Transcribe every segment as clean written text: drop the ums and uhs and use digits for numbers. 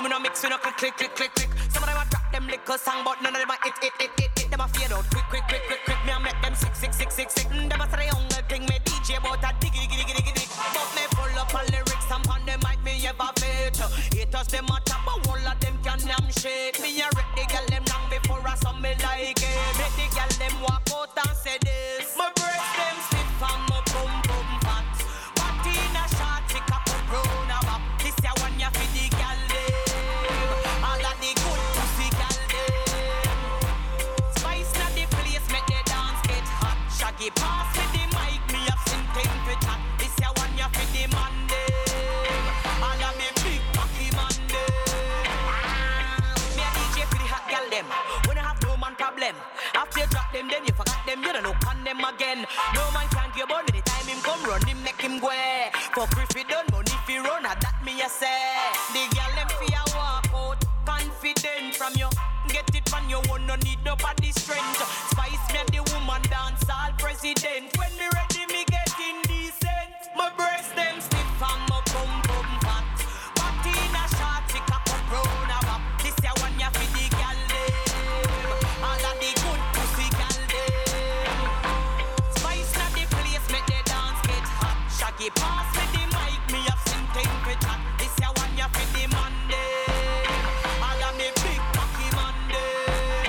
no mix, we no click, click, click, click, click. Some of them a drop them liquor song, but none of them a hit. Them a fade out quick, quick, quick, quick, quick. Me a make them sick. Them a say the younger thing, me DJ about a diggy. But me full up on lyrics, and on them mic me ever feature. Haters them a top, but all of them can damn shake. Me a rip the girl them long before I saw me like it. Make the girl them walk out and say this. My breast them stiff and my bum fat. Body in a shot, tick up a brown a bop. This ya one ya for the girl them. All of the good pussy girl them. Spice na the place, make the dance get hot. Shaggy pass with the mic, me have seen thing for chat. This ya one ya for the man them. All of me big cocky man them. Me a DJ for the hot girl them. When I have no man problem. After you drop them, then you forgot them, you don't look on them again. No man can give on anytime him come run, him make him go. For free fi done, money fi run, that me a say. The girl them fi a walk out, confident from you. Get it from you, one no need nobody strength. Spice me and the woman dance all president. When me ready, me get indecent. My breast them stiff and my bum fat. Body in a shot, tick up a brown a bop. This ya one ya fi the girl them. All of the good pussy girl them. Spice na the place, make the dance get hot. Shaggy pass with the mic, me have seen thing for chat. This ya one ya fi the man them. All of me big cocky man them.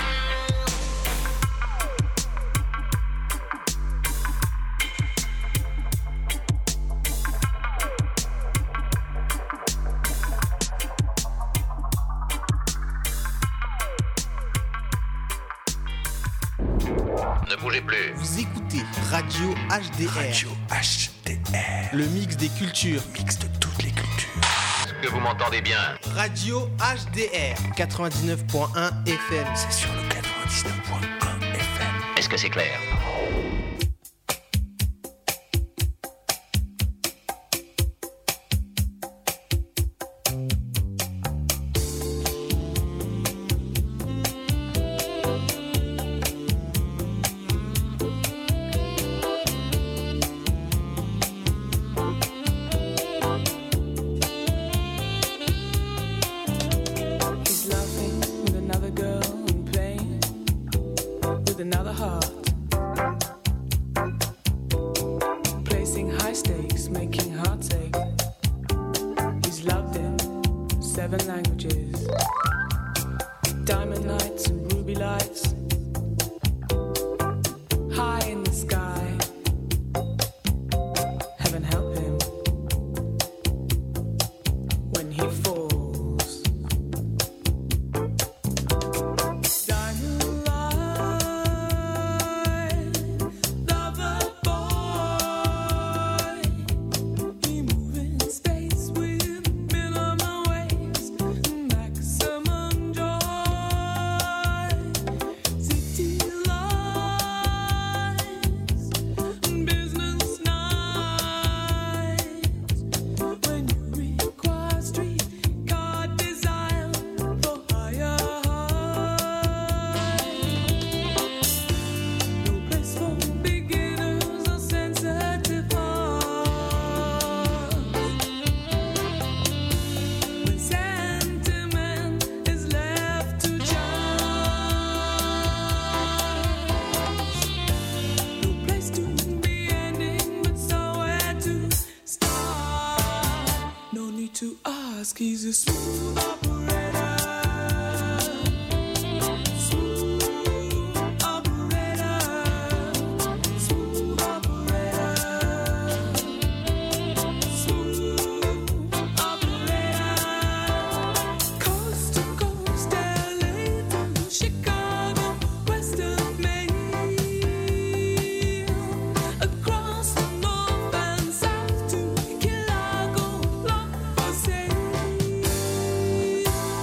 Ne bougez plus. Vous écoutez Radio HDR. Radio HDR. Le mix des cultures. Mix de toutes les cultures. Est-ce que vous m'entendez bien? Radio HDR 99.1 FM. C'est sur le 99.1 FM. Est-ce que c'est clair? He's laughing with another girl and playing with another heart. Placing high stakes, making hearts ache. He's loved in 7 languages. Diamond lights and ruby lights. High in the sky. Heaven help him when he falls. Diamond light, lover boy. He move in space with minimal waves, maximum joy. City lights, business nights. When you require streetcar design for higher heights. No place for beginners or sensitive hearts. When sentiment is left to chance. No place to be ending, but somewhere to start. No need to ask, he's a smooth operator. Smooth operator. Smooth operator. Smooth operator. Coast to coast, LA to Chicago, west of Maine. Across the north and south to Chicago, love for sale.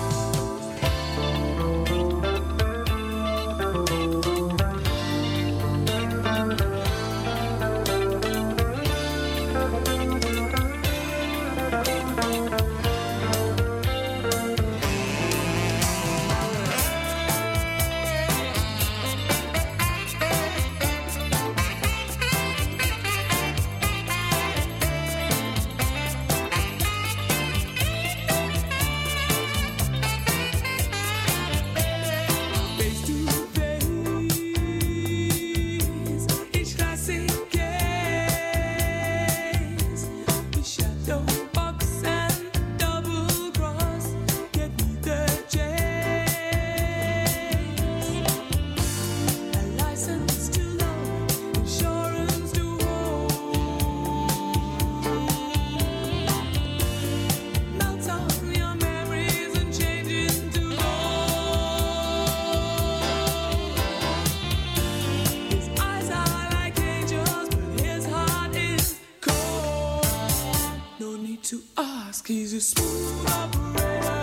need to ask, he's a smooth operator.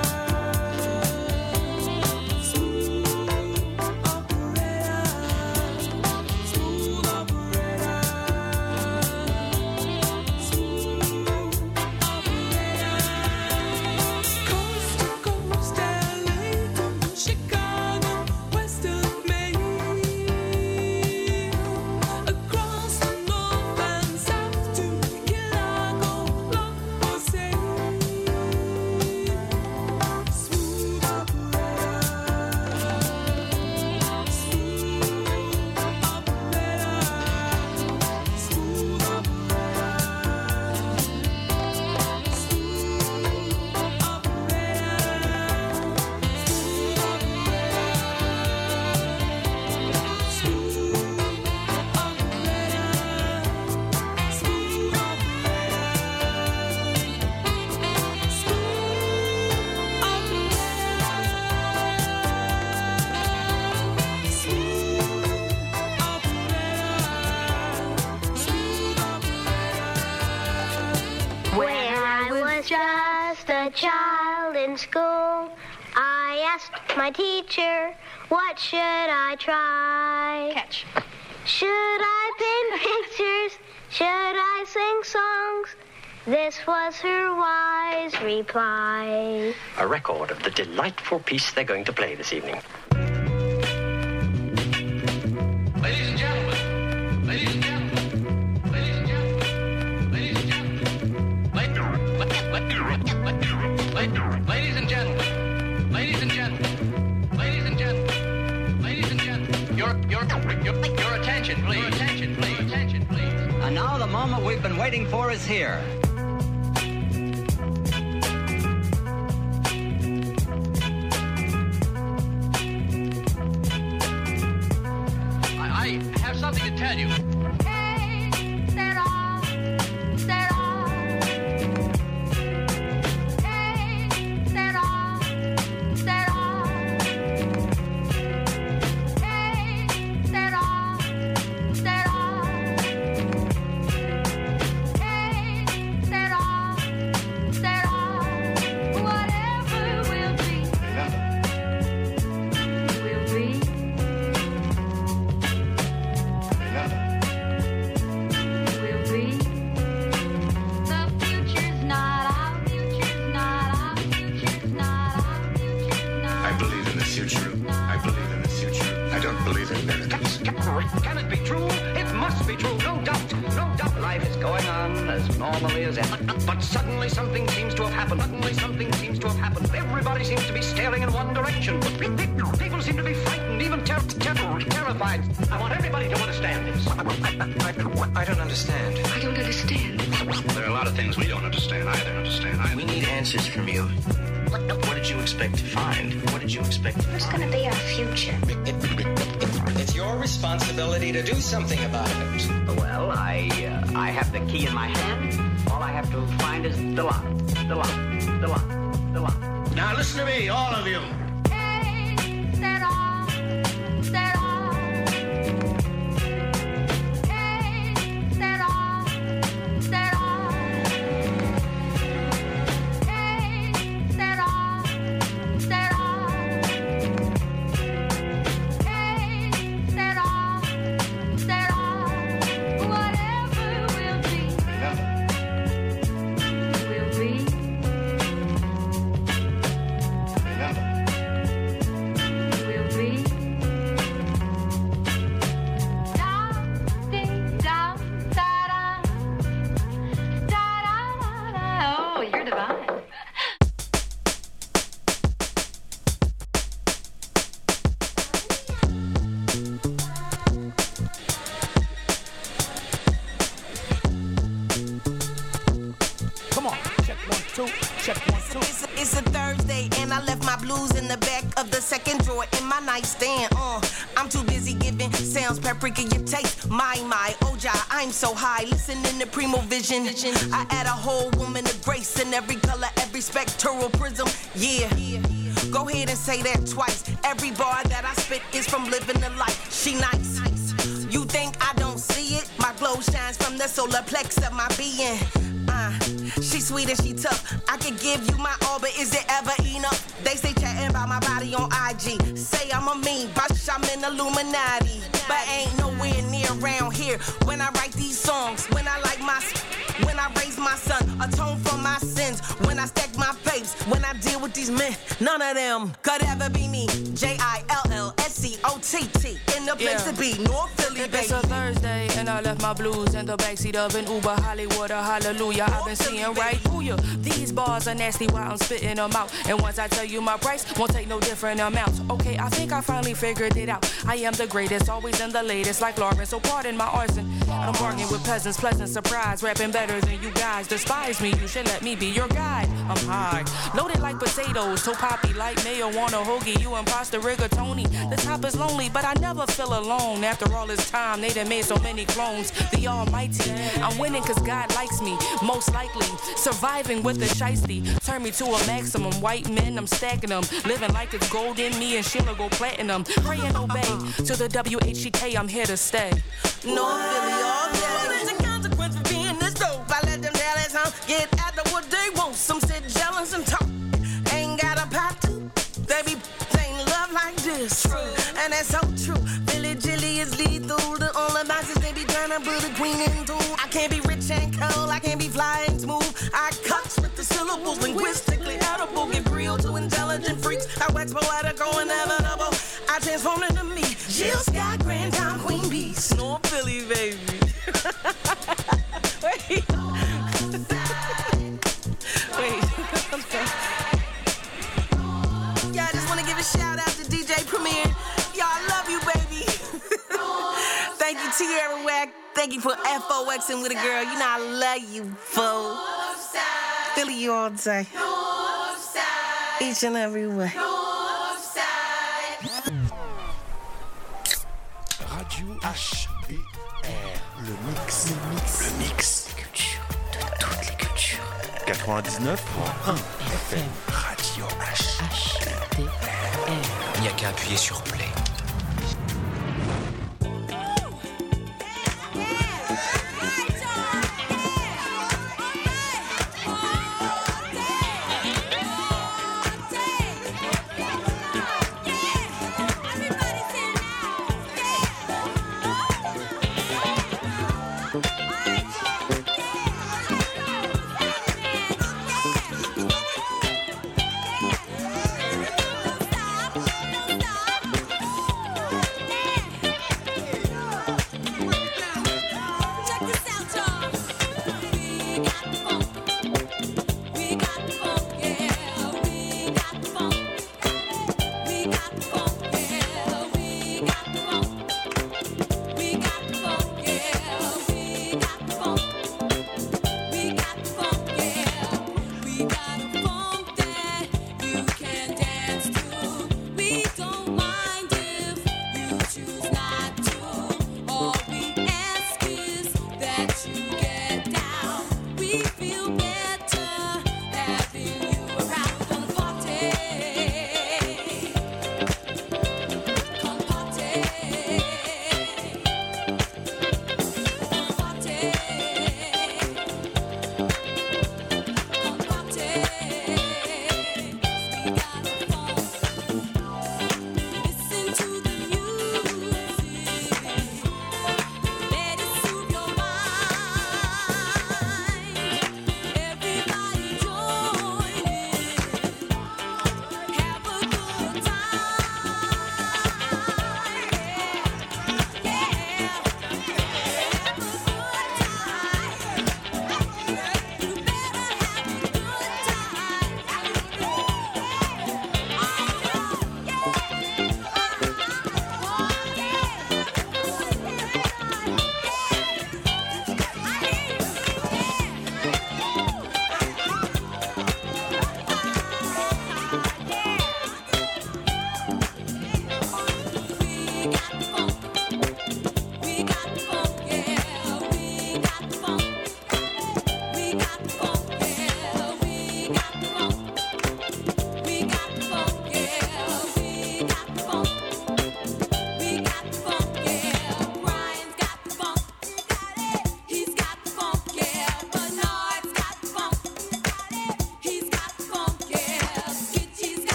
Child in school, I asked my teacher, what should I try? Catch. Should I paint pictures? Should I sing songs? This was her wise reply. A record of the delightful piece they're going to play this evening. Ladies and gentlemen, ladies and gentlemen, ladies and gentlemen, ladies and gentlemen, ladies and gentlemen, ladies and gentlemen, ladies and gentlemen, ladies and gentlemen, your attention, please. Your attention, please. Attention, please. And now the moment we've been waiting for is here. I have something to tell you. Can it be true? It must be true, no doubt, no doubt. Life is going on as normally as ever. But suddenly something seems to have happened. Suddenly something seems to have happened. Everybody seems to be staring in one direction. People seem to be frightened, even terrified. I want everybody to understand this. I don't understand. I don't understand. There are a lot of things we don't understand either. We need answers from you. What did you expect to find? What did you expect? What's gonna be our future? It's your responsibility to do something about it. Well, I have the key in my hand. All I have to find is the lock. The lock. The lock. The lock. Now listen to me, all of you. It's a Thursday and I left my blues in the back of the second drawer in my nightstand. I'm too busy giving sounds paprika your taste. My, Oja, I'm so high. Listening to Primo Vision. I add a whole woman of grace in every color, every spectral prism. Yeah. Go ahead and say that twice. Every bar that I spit is from living the life. She nice. You think I don't see it? My glow shines from the solar plex of my being. She's sweet and she tough. I could give you my all, but is it ever enough? They say chatting about my body on IG. Say I'm a mean bitch, I'm in Illuminati. But ain't nowhere near around here when I write these songs. When I raise my son, atone for my sins. When I stack my papes, when I deal with these men, none of them could ever be me. JILLSCOTT in the place to be, North Philly, baby. It's a Thursday and I left my blues in the backseat of an Uber, Hollywood, hallelujah. I've been seeing right through you. These bars are nasty while I'm spitting them out. And once I tell you my price, won't take no different amounts. Okay, I think I finally figured it out. I am the greatest, always in the latest, like Lauren. So pardon my arson. I'm bargaining with peasants, pleasant surprise, rapping better than you guys. Despise me, you should let me be your guide. I'm high, loaded like potatoes, so poppy like mayo on a hoagie. You imposter rigatoni. The top is lonely, but I never feel alone. After all this time, they done made so many clones. The Almighty, I'm winning cause God likes me. Most likely, surviving with the shiesty. Turn me to a maximum. White men, I'm stacking them. Living like it's gold in me and Sheila go platinum. Pray and obey to the WHEK, I'm here to stay. North Philly all day. Well, there's a consequence for being this dope. I let them Dallas get after what they want. Some sit jealous and talk. Ain't got a pot to. They ain't love like this. True. And that's so true. Billy Jilly is lethal. The only boxes they be trying to put a queen into. I can't be rich and cold. I can't be fly and smooth. I cuts with the syllables linguistically audible. Get real to intelligent freaks. I wax poetical and inevitable. I transform into me. Jill Scott, Grand Time, Queen Beast. North Philly, baby. Wait. Yeah, I just want to give a shout out to DJ Premier. Y'all, I love you, baby. Thank you, Tierra Wack. Thank you for FOXing with a girl. You know I love you, fool. Philly you all day. Each and every way. Radio HDR. Le mix. Culture de toutes les cultures. 99.1 FM. Radio HDR. Il n'y a qu'à appuyer sur play.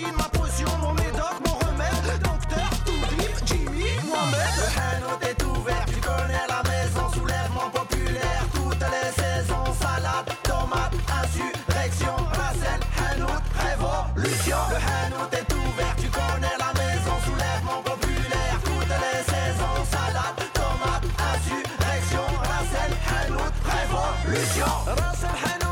caféine, ma potion, mon médoc, mon remède. Docteur, Toubib, Jimmy, Mohamed. Le Hanout est ouvert, tu connais la maison. Soulèvement populaire, toutes les saisons. Salade, tomate, insurrection, Racel, Hanout, révolution. Le Hanout est ouvert, tu connais la maison. Soulèvement populaire, toutes les saisons. Salade, tomate, insurrection, Racel, Hanout, révolution. Racel, Hanout.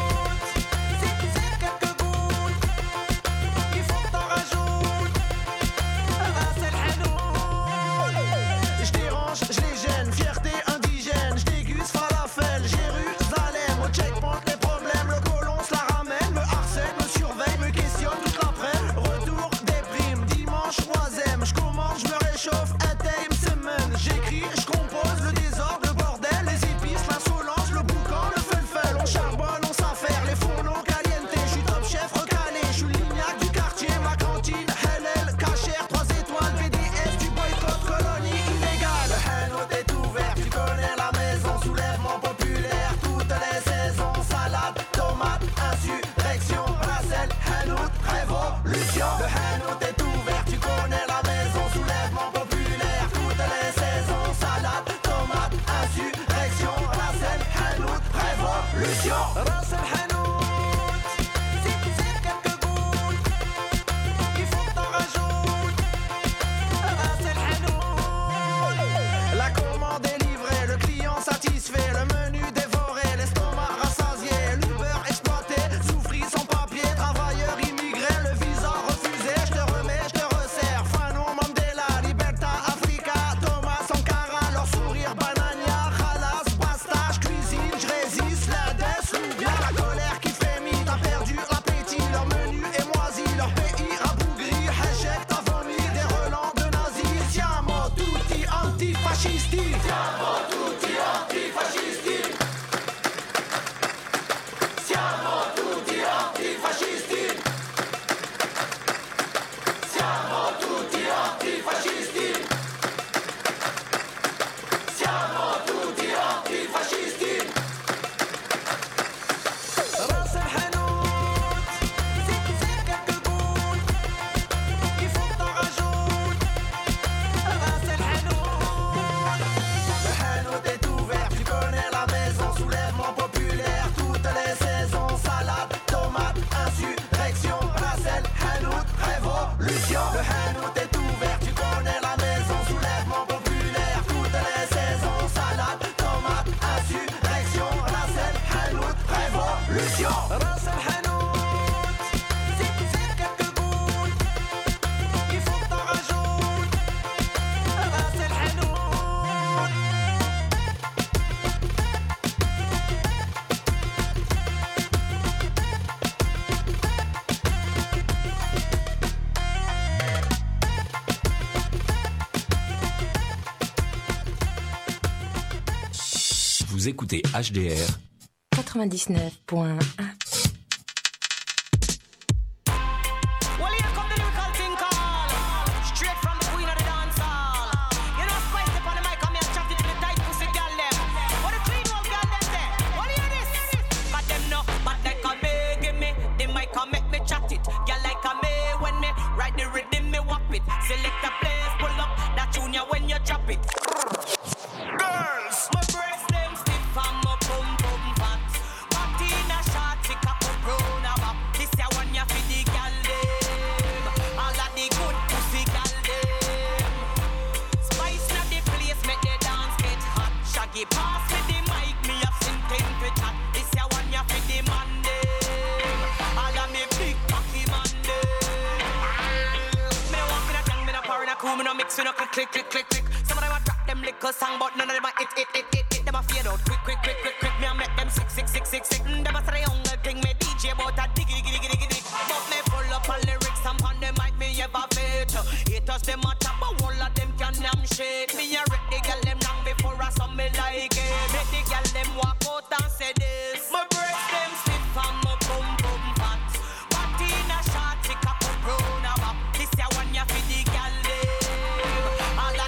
Vous écoutez HDR 99.1. Select a place, pull up that junior when you drop it. Girls, my breast them stiff and my bum bum fat. Party in a shot, pick up a brown about. This ya one ya for the gal them. All of the good pussy gal them. Spice na the place, make the dance get hot. Shaggy pass me the mic, me have something to chat. This ya one ya for the man them. All of me big cocky man them. Cool, me no mix, me no click, click, click, click, click. Some of them a drop them liquor song, but none of them a it. Them a fade out quick, quick, quick, quick, quick. Me a make them sick. Them a say young thing, me DJ about a diggy. But me full up on lyrics, and on the mic me ever fate. Haters them a tap, but all of them can damn shit. Me a rip the girl them long before I saw me like it. Make the girl them walk